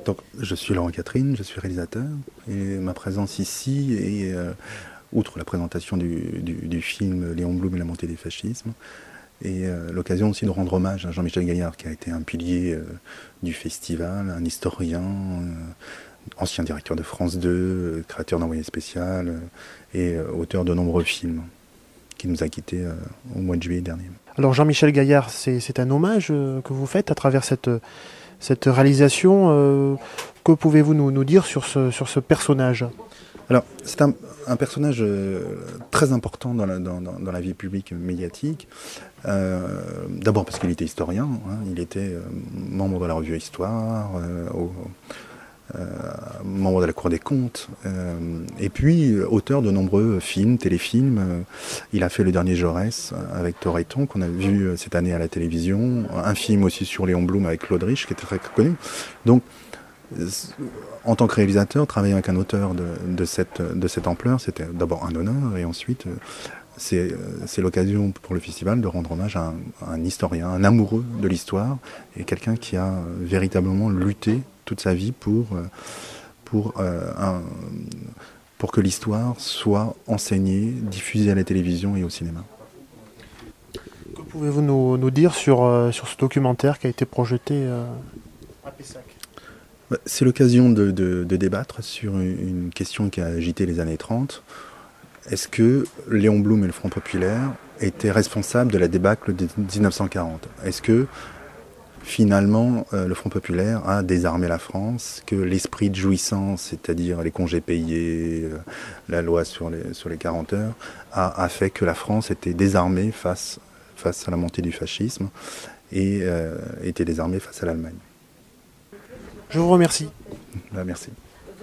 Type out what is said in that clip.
Donc, je suis Laurent Catherine, je suis réalisateur, et ma présence ici est, outre la présentation du film Léon Blum et la montée des fascismes, et l'occasion aussi de rendre hommage à Jean-Michel Gaillard, qui a été un pilier du festival, un historien, ancien directeur de France 2, créateur d'Envoyé spécial, et auteur de nombreux films, qui nous a quittés au mois de juillet dernier. Alors Jean-Michel Gaillard, c'est un hommage que vous faites à travers cette réalisation. Que pouvez-vous nous dire sur ce personnage ? Alors, c'est un personnage très important dans la vie publique médiatique. D'abord parce qu'il était historien, hein, il était membre de la revue Histoire, membre de la Cour des comptes, et puis auteur de nombreux films, téléfilms. Il a fait Le Dernier Jaurès avec Toretton, qu'on a vu cette année à la télévision, un film aussi sur Léon Blum avec Claude Rich, qui était très connu. Donc, en tant que réalisateur, travailler avec un auteur de cette ampleur, c'était d'abord un honneur, et ensuite c'est l'occasion pour le festival de rendre hommage à un historien, un amoureux de l'histoire, et quelqu'un qui a véritablement lutté toute sa vie pour que l'histoire soit enseignée, diffusée à la télévision et au cinéma. Que pouvez-vous nous dire sur ce documentaire qui a été projeté à Pessac ? C'est l'occasion de débattre sur une question qui a agité les années 30. Est-ce que Léon Blum et le Front populaire étaient responsables de la débâcle de 1940 ? Est-ce que finalement le Front populaire a désarmé la France, que l'esprit de jouissance, c'est-à-dire les congés payés, la loi sur les 40 heures, a fait que la France était désarmée face à la montée du fascisme et était désarmée face à l'Allemagne ? Je vous remercie. Merci.